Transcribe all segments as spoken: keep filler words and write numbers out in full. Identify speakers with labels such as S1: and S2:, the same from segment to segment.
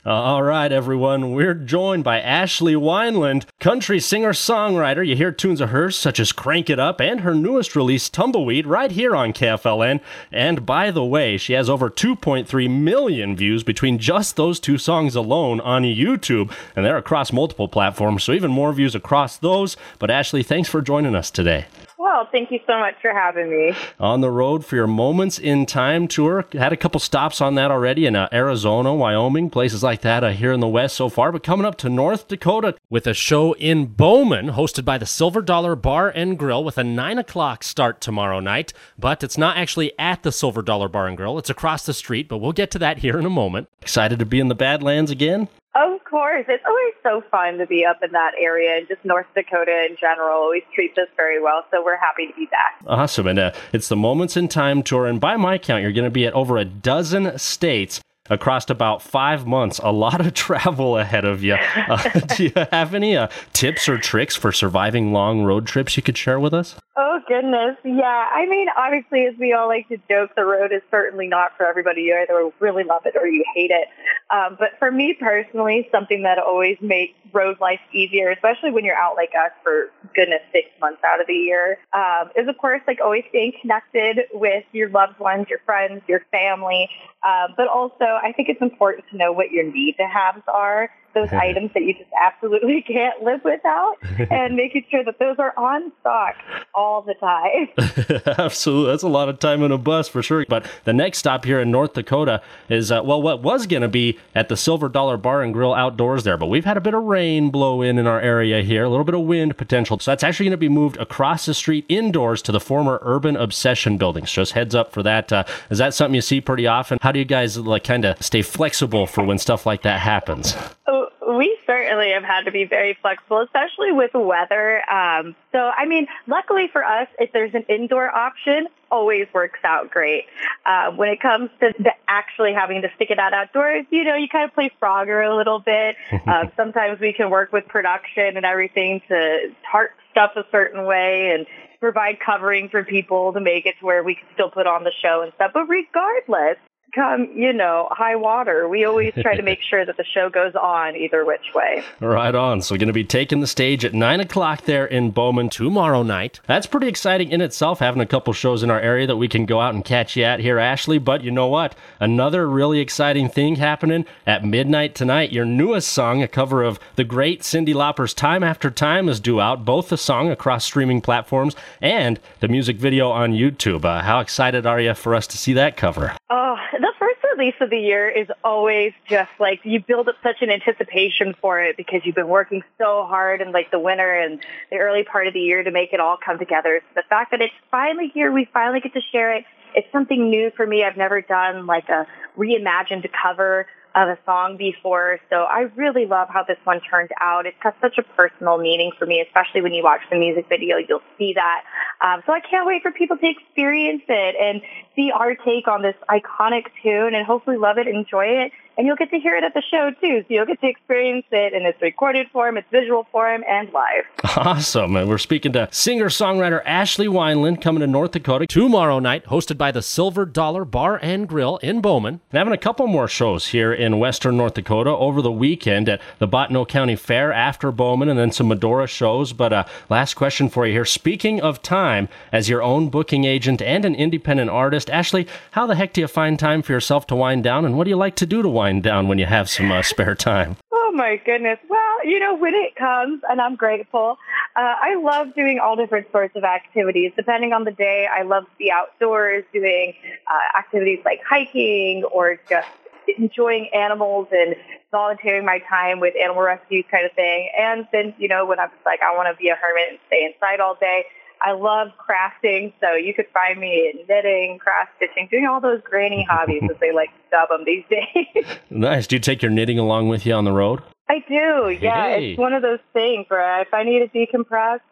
S1: Uh, all right, everyone. We're joined by Ashley Wineland, country singer-songwriter. You hear tunes of hers such as Crank It Up and her newest release, Tumbleweed, right here on K F L N. And by the way, she has over two point three million views between just those two songs alone on YouTube. And they're across multiple platforms, so even more views across those. But Ashley, thanks for joining us today.
S2: Well, thank you so much for having me.
S1: On the road for your Moments in Time tour. Had a couple stops on that already in uh, Arizona, Wyoming, places like that uh, here in the West so far. But coming up to North Dakota with a show in Bowman, hosted by the Silver Dollar Bar and Grill with a nine o'clock start tomorrow night. But it's not actually at the Silver Dollar Bar and Grill. It's across the street, but we'll get to that here in a moment. Excited to be in the Badlands again?
S2: Of course. It's always so fun to be up in that area, and just North Dakota in general always treats us very well, so we're happy to be back.
S1: Awesome. And uh, it's the Moments in Time tour, and by my count, you're going to be at over a dozen states across about five months. A lot of travel ahead of you. Uh, do you have any uh, tips or tricks for surviving long road trips you could share with us?
S2: Oh, goodness. Yeah. I mean, obviously, as we all like to joke, the road is certainly not for everybody. You either really love it or you hate it. Um, but for me personally, something that always makes road life easier, especially when you're out like us for, goodness, six months out of the year, um, is, of course, like always staying connected with your loved ones, your friends, your family. Um, but also, I think it's important to know what your need-to-haves are, those items that you just absolutely can't live without, and making sure that those are on stock all the time.
S1: Absolutely. That's a lot of time in a bus for sure. But the next stop here in North Dakota is, uh, well, what was going to be at the Silver Dollar Bar and Grill outdoors there. But we've had a bit of rain blow in in our area here, a little bit of wind potential. So that's actually going to be moved across the street indoors to the former Urban Obsession buildings. Just heads up for that. Uh, is that something you see pretty often? How do you guys like kind of stay flexible for when stuff like that happens?
S2: Oh, we certainly have had to be very flexible, especially with weather. Um, so, I mean, luckily for us, if there's an indoor option, always works out great. Uh, when it comes to the actually having to stick it out outdoors, you know, you kind of play Frogger a little bit. Uh, sometimes we can work with production and everything to tarp stuff a certain way and provide covering for people to make it to where we can still put on the show and stuff. But regardless, come, you know, high water, we always try to make sure that the show goes on either which way.
S1: Right on. So we're going to be taking the stage at nine o'clock there in Bowman tomorrow night. That's pretty exciting in itself, having a couple shows in our area that we can go out and catch you at here, Ashley. But you know what? Another really exciting thing happening at midnight tonight. Your newest song, a cover of the great Cyndi Lauper's Time After Time, is due out. Both the song across streaming platforms and the music video on YouTube. Uh, how excited are you for us to see that cover?
S2: Oh, the first release of the year is always just like you build up such an anticipation for it because you've been working so hard in like the winter and the early part of the year to make it all come together. So the fact that it's finally here, we finally get to share it. It's something new for me. I've never done like a reimagined cover of a song before. So I really love how this one turned out. It's got such a personal meaning for me, especially when you watch the music video, you'll see that. Um, so I can't wait for people to experience it and see our take on this iconic tune and hopefully love it, enjoy it. And you'll get to hear it at the show, too. So you'll get to experience it in its recorded form, its visual form, and live.
S1: Awesome. And we're speaking to singer-songwriter Ashley Wineland coming to North Dakota tomorrow night, hosted by the Silver Dollar Bar and Grill in Bowman. And having a couple more shows here in western North Dakota over the weekend at the Bottineau County Fair after Bowman, and then some Medora shows. But uh, last question for you here. Speaking of time, as your own booking agent and an independent artist, Ashley, how the heck do you find time for yourself to wind down, and what do you like to do to wind down when you have some uh, spare time?
S2: Oh, my goodness. Well, you know, when it comes, and I'm grateful, uh, I love doing all different sorts of activities. Depending on the day, I love to be outdoors doing uh, activities like hiking or just enjoying animals and volunteering my time with animal rescue kind of thing. And then, you know, when I'm just like, I want to be a hermit and stay inside all day, I love crafting, so you could find me in knitting, craft stitching, doing all those granny hobbies, as they like to dub them these days.
S1: Nice. Do you take your knitting along with you on the road?
S2: I do, yeah.
S1: Hey.
S2: It's one of those things where if I need to decompress, it's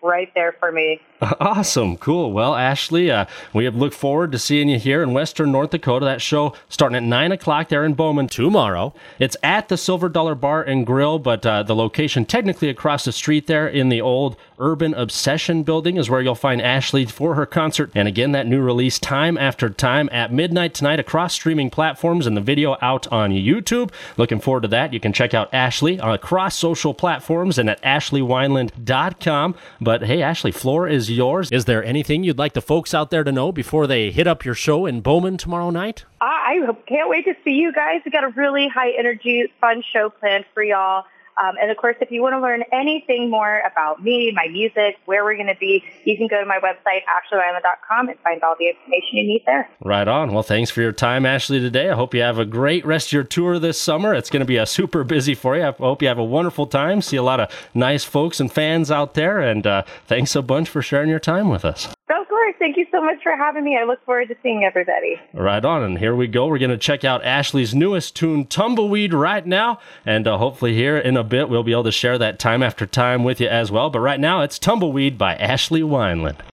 S2: right there for me.
S1: Awesome. Cool. Well, Ashley, uh, we have looked forward to seeing you here in Western North Dakota. That show starting at nine o'clock there in Bowman tomorrow. It's at the Silver Dollar Bar and Grill, but uh, the location technically across the street there in the old Urban Obsession building is where you'll find Ashley for her concert. And again, that new release Time After Time at midnight tonight across streaming platforms and the video out on YouTube. Looking forward to that. You can check out Ashley across social platforms and at ashley wineland dot com. But hey, Ashley, floor is yours. Is there anything you'd like the folks out there to know before they hit up your show in Bowman tomorrow night?
S2: I can't wait to see you guys. We got a really high energy, fun show planned for y'all. Um, and of course, if you want to learn anything more about me, my music, where we're going to be, you can go to my website, ashley wineland dot com, and find all the information you need there.
S1: Right on. Well, thanks for your time, Ashley, today. I hope you have a great rest of your tour this summer. It's going to be a super busy for you. I hope you have a wonderful time. See a lot of nice folks and fans out there. And uh, thanks a bunch for sharing your time with us.
S2: Of course. Thank you so much for having me. I look forward to seeing everybody.
S1: Right on. And here we go. We're going to check out Ashley's newest tune, Tumbleweed, right now. And uh, hopefully here in a bit, we'll be able to share that Time After Time with you as well. But right now, it's Tumbleweed by Ashley Wineland.